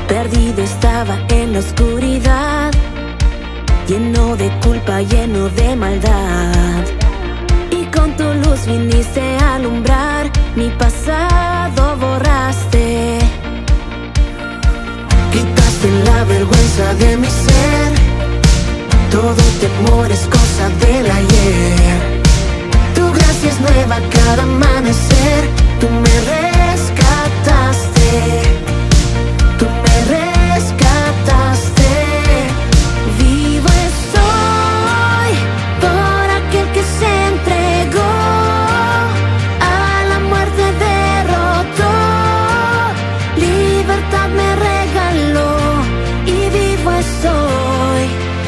Perdido estaba en la oscuridad, lleno de culpa, lleno de maldad. Y con tu luz viniste a alumbrar, mi pasado borraste. Quitaste la vergüenza de mi ser, todo temor es cosa del ayer. Tu gracia es nueva cada amanecer, tú me rescataste, tú me rescataste. Vivo estoy por aquel que se entregó, a la muerte derrotó, libertad me regaló y vivo estoy.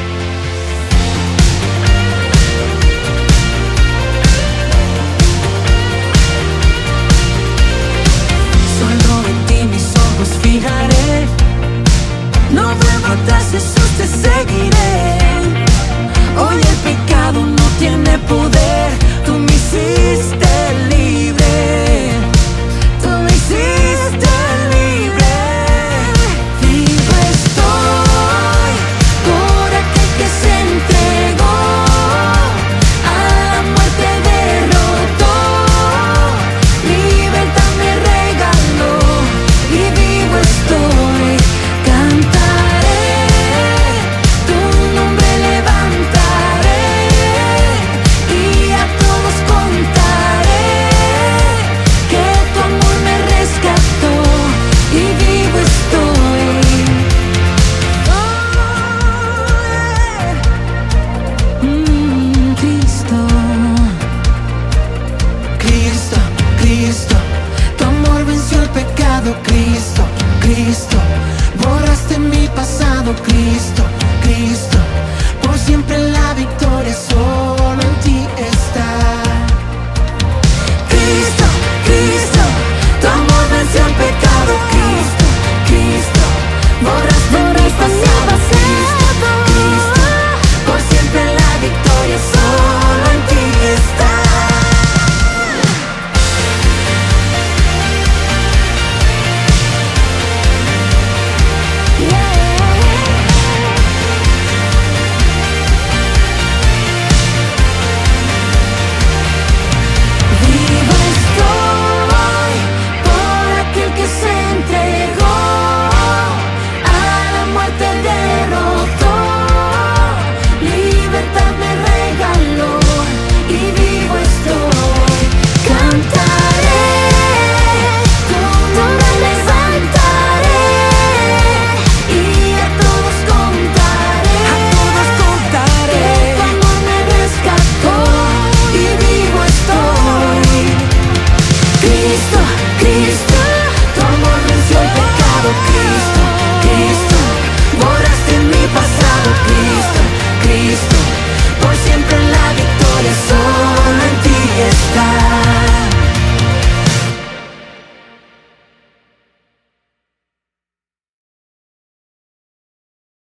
Solo en ti mis ojos fijaré, no vuelvo atrás, Jesús, te seguiré. Hoy el pecado no tiene poder, tú me hiciste libre, tú me hiciste libre. Vivo estoy por aquel que se entregó, a la muerte derrotó, libertad me regaló y vivo estoy. Cantaré, tu nombre levantaré y a todos contaré que tu amor me rescató y vivo estoy. Cristo, Cristo, Cristo, tu amor venció el pecado. Cristo, Cristo, borraste mi pasado. Cristo, Cristo, por siempre la victoria solo en ti está. Cristo, Cristo, tu amor venció el pecado. Cristo, Cristo, borraste mi pasado. Cristo, Cristo, por siempre la victoria solo en ti está. Vivo estoy por aquel que se entregó, a la muerte derrotó, libertad me regaló y vivo estoy. Cantaré, tu nombre levantaré y a todos contaré, que tu amor me rescató y vivo estoy. Cristo, Cristo,